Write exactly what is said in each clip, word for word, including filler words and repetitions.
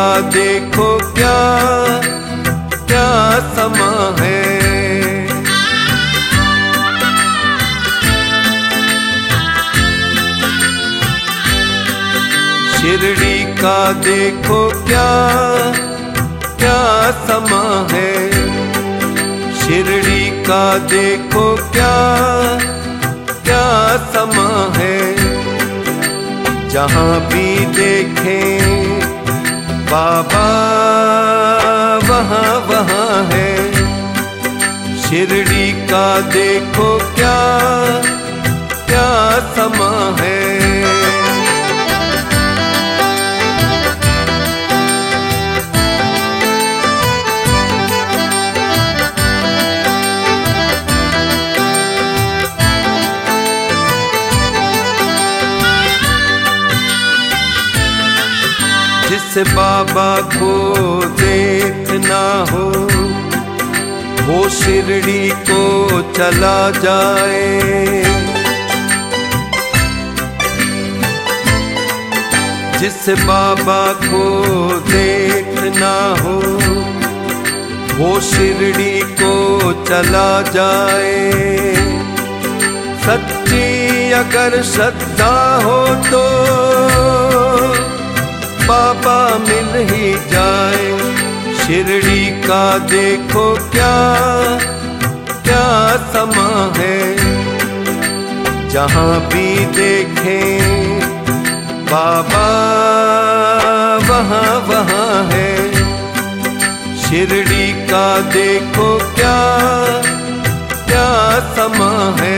का देखो क्या क्या समा है। शिरडी का देखो क्या क्या समा है। शिरडी का देखो क्या क्या समा है। जहाँ भी देखें बाबा वहाँ वहाँ है। शिरडी का देखो क्या क्या समा है। जिस बाबा को देखना हो वो शिरडी को चला जाए। जिस बाबा को देखना हो वो शिरडी को चला जाए। सच्ची अगर श्रद्धा हो तो बाबा मिल ही जाए। शिरडी का देखो क्या क्या समा है। जहाँ भी देखें बाबा वहाँ वहाँ है। शिरडी का देखो क्या क्या समा है।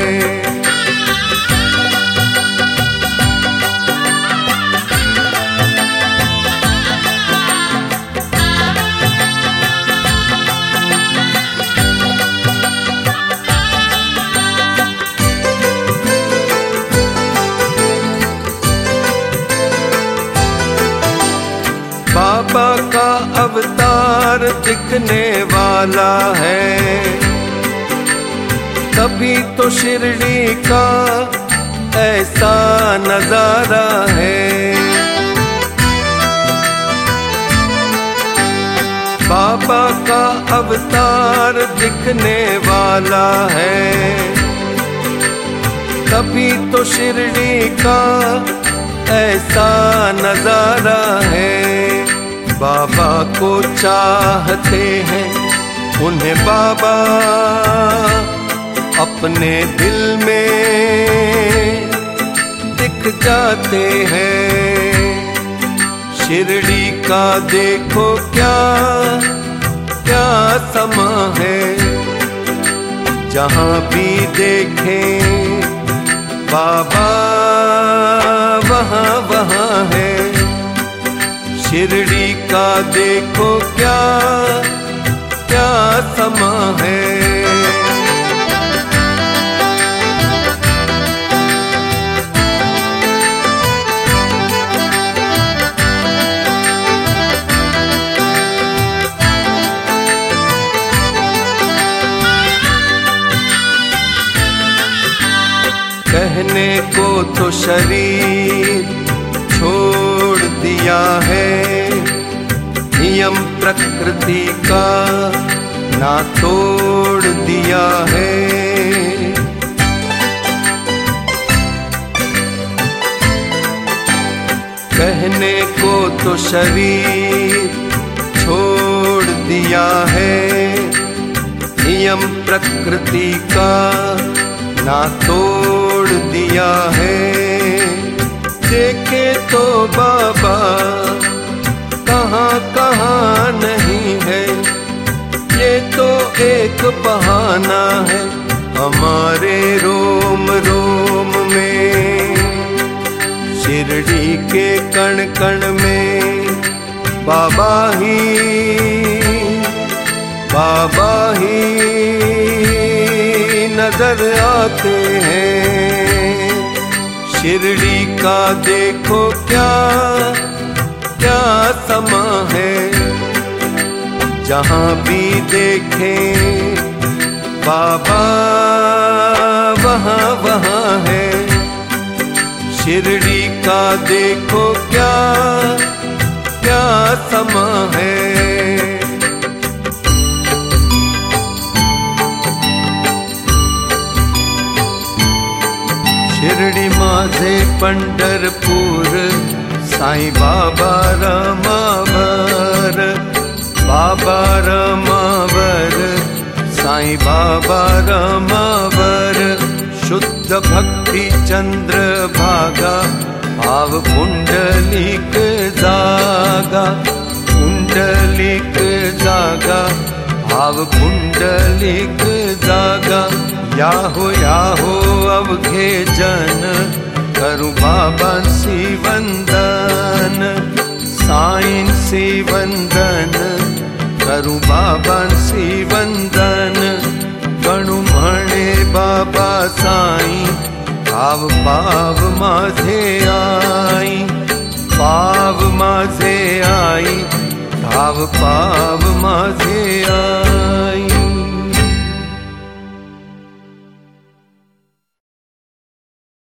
बाबा का अवतार दिखने वाला है। तभी तो शिरडी का ऐसा नजारा है। बाबा का अवतार दिखने वाला है। तभी तो शिरडी का ऐसा नजारा है। बाबा को चाहते हैं उन्हें बाबा अपने दिल में दिख जाते हैं। शिरडी का देखो क्या क्या समा है। जहाँ भी देखें बाबा वहाँ वहाँ है। शिरडी का देखो क्या क्या समा है। कहने को तो शरीर छोड़ दिया है। नियम प्रकृति का ना तोड़ दिया है। कहने को तो शरीर छोड़ दिया है। नियम प्रकृति का ना तोड़ दिया है। देखे तो बाबा कहाँ कहाँ नहीं है। ये तो एक बहाना है हमारे रोम रोम में। शिरडी के कण कण में बाबा ही बाबा ही नजर आते हैं। शिरडी का देखो क्या क्या समा है। जहाँ भी देखें बाबा वहाँ वहाँ है। शिरडी का देखो क्या क्या सम है। शिरडी माझे पंढरपूर, साईं बाबा रमावर, बाबा रमावर, साईं बाबा रमावर। शुद्ध भक्ति चंद्र भागा, भाव पुंडलिक जागा, पुंडलिक जागा, भाव पुंडलिक जागा। याहो याहो अवघे जन, करूं बाबांसी वंदन, साईंसी वंदन, करूं बाबांसी वंदन। गणु म्हणे बाबा साईं, पाव पाव माझे आई, पाव माझे आई, पाव पाव माझे